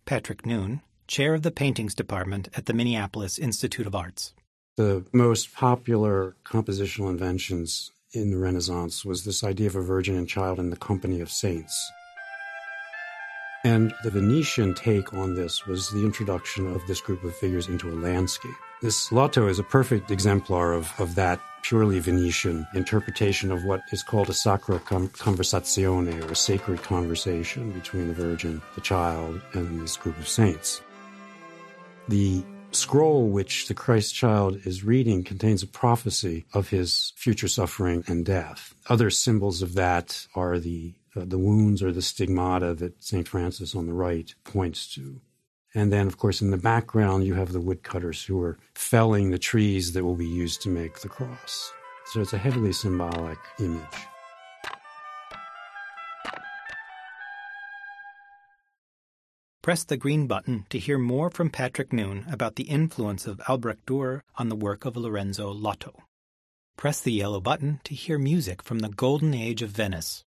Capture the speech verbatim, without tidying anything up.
Patrick Noon, chair of the paintings department at the Minneapolis Institute of Arts. The most popular compositional inventions in the Renaissance was this idea of a virgin and child in the company of saints. And the Venetian take on this was the introduction of this group of figures into a landscape. This Lotto is a perfect exemplar of, of that purely Venetian interpretation of what is called a sacra conversazione, or a sacred conversation between the Virgin, the child, and this group of saints. The scroll which the Christ child is reading contains a prophecy of his future suffering and death. Other symbols of that are the uh, the wounds or the stigmata that Saint Francis on the right points to. And then, of course, in the background, you have the woodcutters who are felling the trees that will be used to make the cross. So it's a heavily symbolic image. Press the green button to hear more from Patrick Noon about the influence of Albrecht Dürer on the work of Lorenzo Lotto. Press the yellow button to hear music from the Golden Age of Venice.